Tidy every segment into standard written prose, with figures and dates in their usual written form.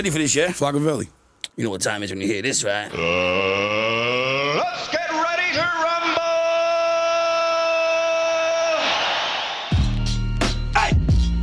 Ready for this, yeah? Flockavelli. You know what time it is when you hear this, right? Let's get ready to rumble! Hey!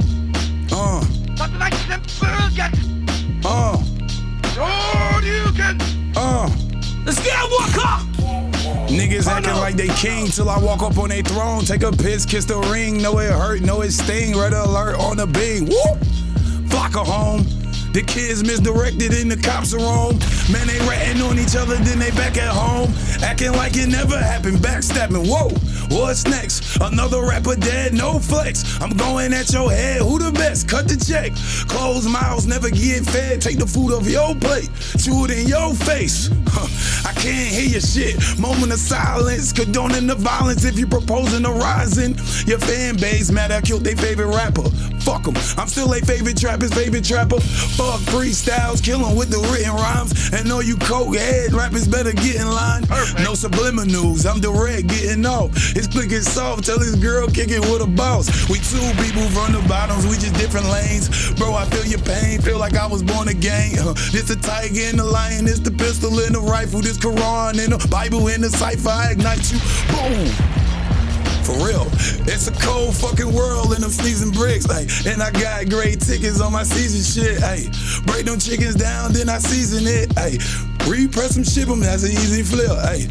Let's get it, Walker! Niggas acting like they king till I walk up on their throne. Take a piss, kiss the ring. Know it hurt, know it sting. Red alert on the beam. Whoop! Flocka home. The kids misdirected and the cops are on. Man, they ratting on each other, then they back at home. Acting like it never happened, backstabbing. Whoa, what's next? Another rapper dead, no flex. I'm going at your head, who the best? Cut the check. Closed mouths never get fed. Take the food off your plate, chew it in your face. I can't hear your shit. Moment of silence, condoning the violence. If you proposing a rising, your fan base mad I killed their favorite rapper. Fuck them, I'm still their favorite trapper's favorite trapper. Fuck freestyles, kill them with the written rhymes. And all you coke head rappers better get in line. Perfect. No subliminals, I'm direct getting off. It's quick and soft, tell this girl kick it with a boss. We two people from the bottoms, we just different lanes. Bro, I feel your pain, feel like I was born again. This the tiger and the lion, this the pistol and the rifle, this Quran and the Bible and the cipher, I ignite you, boom. For real, it's a cold fucking world and I'm sneezing bricks, ay. And I got great tickets on my season shit, ay. Break them chickens down, then I season it, ay. Repress them, ship them, that's an easy flip, ay.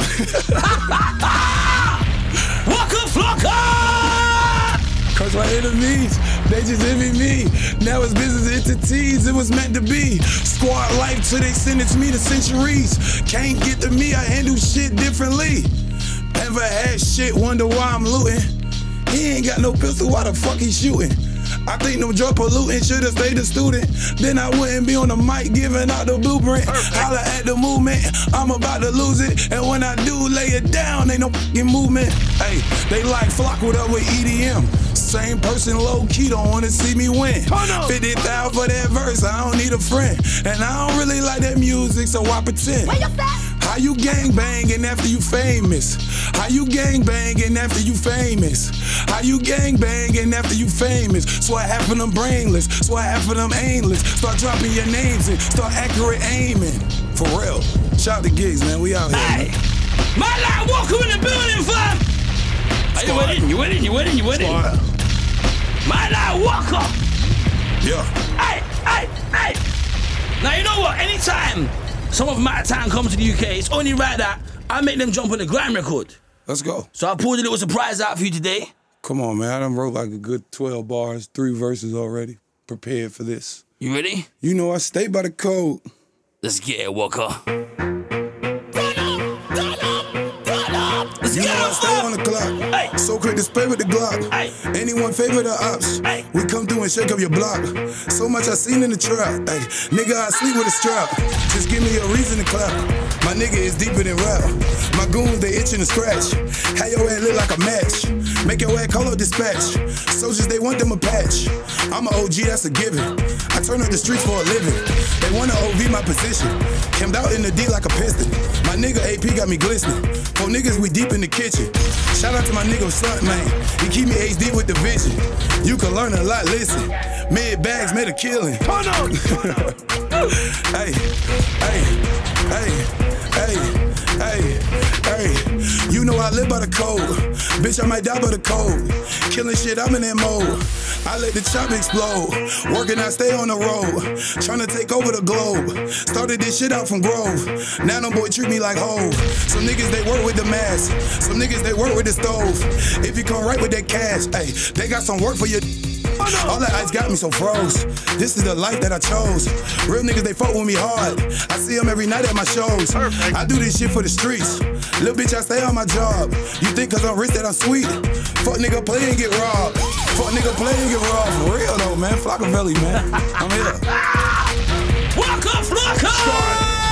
Waka Flocka! Cause my enemies, they just envy me. Now it's business entities, it was meant to be. Squad life till they sentence me to centuries. Can't get to me, I handle shit differently. Never had shit, wonder why I'm looting. He ain't got no pistol, why the fuck he shooting? I think no drug polluting, should've stayed a student. Then I wouldn't be on the mic giving out the blueprint. Holla at the movement, I'm about to lose it. And when I do lay it down, ain't no fucking movement. Hey, they like Flock, what up with EDM? Same person low key don't wanna see me win. 50,000 for that verse, I don't need a friend. And I don't really like that music, so I pretend. How you gang banging after you famous? How you gang banging after you famous? How you gang banging after you famous? So I half of them brainless, so I half of them aimless. Start dropping your names and start accurate aiming. For real. Shout to gigs, man. We out here. Hey, man. My light Walker in the building, fam. Are you winning? You winning? You winning? You winning? My light Walker. Yeah. Hey. Now you know what? Anytime some of my time comes to the UK, it's only right that I make them jump on the grime record. Let's go. So I pulled a little surprise out for you today. Come on, man. I done wrote like a good 12 bars, 3 verses already. Prepared for this. You ready? You know I stay by the code. Let's get it, Walker. You know I stay on the clock. Hey. So quick to spray with the Glock. Hey. Anyone favor the ops? Hey. We come through and shake up your block. So much I seen in the trap. Hey. Nigga, I sleep with a strap. Just give me a reason to clap. My nigga is deeper than rap. My goons, they itching to scratch. How your head look like a match. Make your head call up dispatch. Soldiers, they want them a patch. I'm an OG, that's a given. I turn up the streets for a living. They wanna OV my position. Camped out in the D like a piston. My nigga AP got me glistening. 4 niggas, we deep in the kitchen. Shout out to my nigga Stunt, man. He keep me HD with the vision. You can learn a lot, listen. Mid bags made a killing. Hey. You know I live by the code. Bitch, I might die by the code. Killing shit, I'm in that mode. I let the chop explode. Working, I stay on the road. Tryna take over the globe. Started this shit out from Grove. Now them boy treat me like Hove. Some niggas, they work with the mask. Some niggas, they work with the stove. If you come right with that cash, hey, they got some work for you. All that ice got me so froze. This is the life that I chose. Real niggas, they fuck with me hard. I see them every night at my shows. Perfect. I do this shit for the streets. Little bitch, I stay on my job. You think cause I'm rich that I'm sweet? Fuck nigga, play and get robbed. Fuck nigga, play and get robbed. For real though, man. Flockavelli, man. I'm here. Walker Flocka!